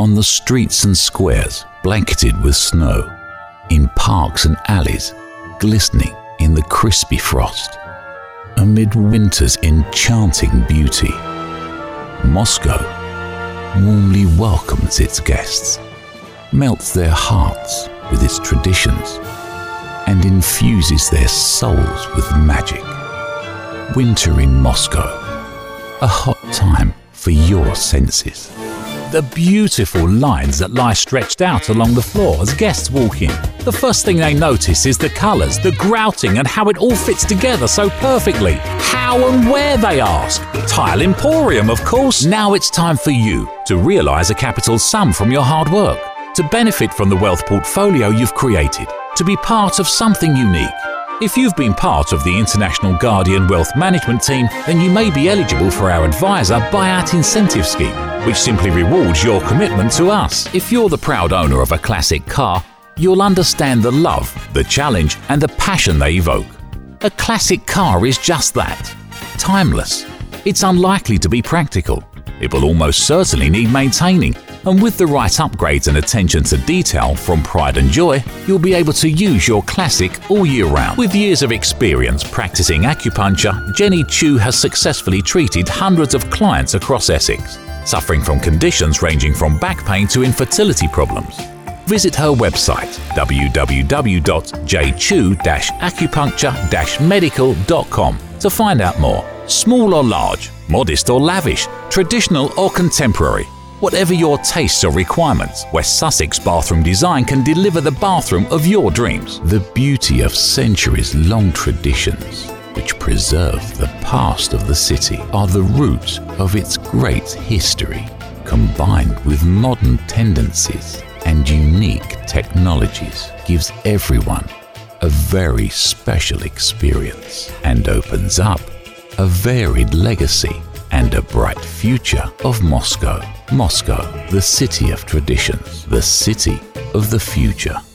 on the streets and squares blanketed with snow, in parks and alleys glistening in the crispy frost. Amid winter's enchanting beauty, Moscow warmly welcomes its guests, melts their hearts with its traditions, and infuses their souls with magic. Winter in Moscow, a hot time for your senses. The beautiful lines that lie stretched out along the floor as guests walk in. The first thing they notice is the colours, the grouting, and how it all fits together so perfectly. How and where, they ask? Tile Emporium, of course. Now it's time for you to realise a capital sum from your hard work, to benefit from the wealth portfolio you've created, to be part of something unique. If you've been part of the International Guardian Wealth Management team, then you may be eligible for our Advisor Buyout Incentive Scheme, which simply rewards your commitment to us. If you're the proud owner of a classic car, you'll understand the love, the challenge, and the passion they evoke. A classic car is just that. Timeless. It's unlikely to be practical. It will almost certainly need maintaining, and with the right upgrades and attention to detail from Pride and Joy, you'll be able to use your classic all year round. With years of experience practicing acupuncture, Jenny Chu has successfully treated hundreds of clients across Essex, suffering from conditions ranging from back pain to infertility problems. Visit her website www.jchu-acupuncture-medical.com to find out more. Small or large, modest or lavish, traditional or contemporary, whatever your tastes or requirements, West Sussex Bathroom Design can deliver the bathroom of your dreams. The beauty of centuries-long traditions, which preserve the past of the city, are the roots of its great history, combined with modern tendencies and unique technologies, gives everyone a very special experience and opens up a varied legacy and a bright future of Moscow. Moscow, the city of traditions, the city of the future.